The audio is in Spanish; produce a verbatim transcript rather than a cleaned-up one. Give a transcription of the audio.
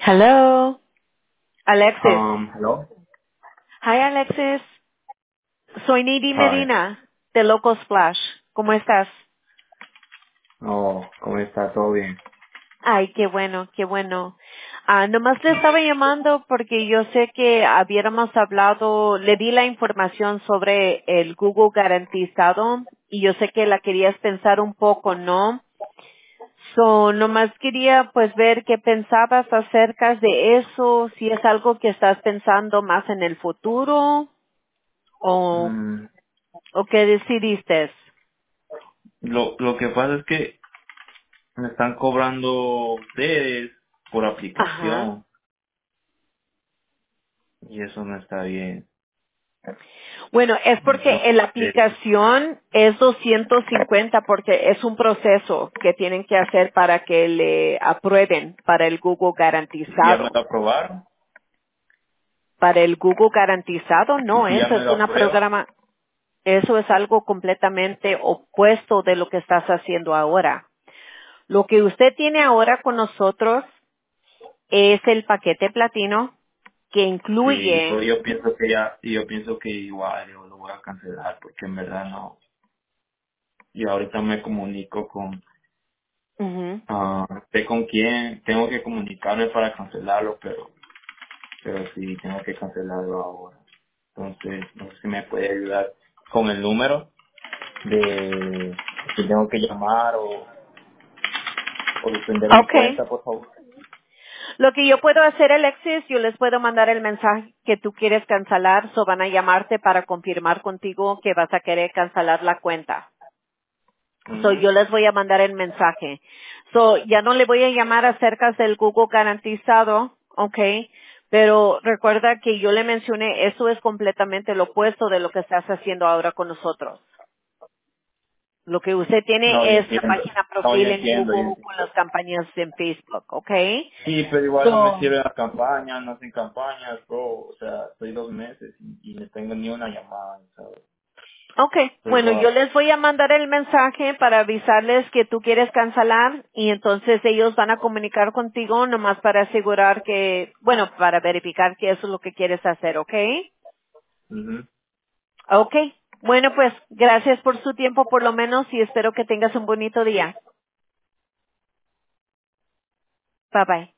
Hello, Alexis. Um, hello. Hi, Alexis. Soy Nidi Hi. Medina de Loco Splash. ¿Cómo estás? Oh, ¿cómo está? ¿Todo bien? Ay, qué bueno, qué bueno. Ah, nomás le estaba llamando porque yo sé que habíamos hablado, le di la información sobre el Google garantizado y yo sé que la querías pensar un poco, ¿no? So, nomás quería pues ver qué pensabas acerca de eso, si es algo que estás pensando más en el futuro o Mm, ¿O qué decidiste? lo, lo que pasa es que me están cobrando ustedes por Ajá. aplicación y eso no está bien. Bueno, es No porque en la sé. aplicación es doscientos cincuenta porque es un proceso que tienen que hacer para que le aprueben para el Google ¿Y ya me garantizado. lo aprobaron? Para el Google garantizado, ¿Y no, si ya eso me es lo una aprueban? programa, eso es algo completamente opuesto de lo que estás haciendo ahora. Lo que usted tiene ahora con nosotros es el paquete platino que Sí, incluye. pero yo pienso que ya, y yo pienso que igual yo lo voy a cancelar porque en verdad no. Y ahorita me comunico con, Ujú. ah, sé con quién, tengo que comunicarme para cancelarlo, pero, pero sí, tengo que cancelarlo ahora. Entonces, no sé si me puede ayudar con el número de que tengo que llamar o, o suspender mi Okay. cuenta, por favor. Lo que yo puedo hacer, Alexis, yo les puedo mandar el mensaje que tú quieres cancelar, so van a llamarte para confirmar contigo que vas a querer cancelar la cuenta. So Ujú. yo les voy a mandar el mensaje. So ya no le voy a llamar acerca del Google garantizado, okay, pero recuerda que yo le mencioné, eso es completamente lo opuesto de lo que estás haciendo ahora con nosotros. Lo que usted No, yo tiene es la entiendo. página No, yo profil en entiendo, yo Google entiendo. con las campañas en Facebook, okay. Sí, pero igual no me So, sirven las campañas, no hacen campañas, bro. O sea, estoy dos meses y, y no tengo ni una llamada, ¿sabes? Okay, Pues, bueno, yo wow. les voy a mandar el mensaje para avisarles que tú quieres cancelar y entonces ellos van a comunicar contigo nomás para asegurar que, bueno, para verificar que eso es lo que quieres hacer, ¿ok? Ujú. Ok, bueno pues gracias por su tiempo por lo menos y espero que tengas un bonito día. Bye bye.